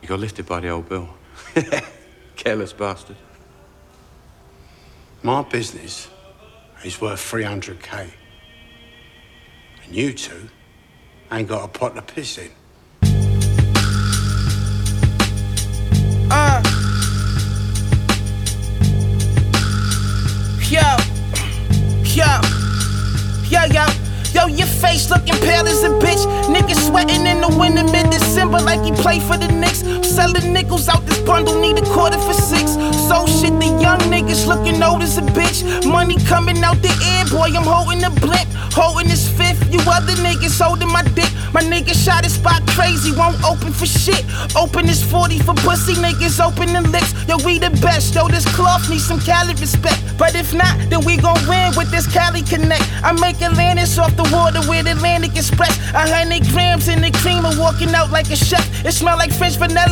You got lifted by the old bill. Careless bastard. My business is worth 300k. And you two ain't got a pot to piss in. Yo, your face looking pale as a bitch. Niggas sweating in the winter, mid-December, like he play for the Knicks. Selling nickels out this bundle, need a quarter for 6. So shit, the young niggas looking old as a bitch. Money coming out the air, boy, I'm holding a blimp. Holding this fifth, you other niggas holding my dick. My nigga shot his spot crazy, won't open for shit. Open this 40 for pussy, niggas open the lips. Yo, we the best, yo, this cloth needs some Cali respect. But if not, then we gon' win with this Cali Connect. I make Atlantis off the water with Atlantic Express. 100 grams in the creamer, walking out like a chef. It smell like French vanilla.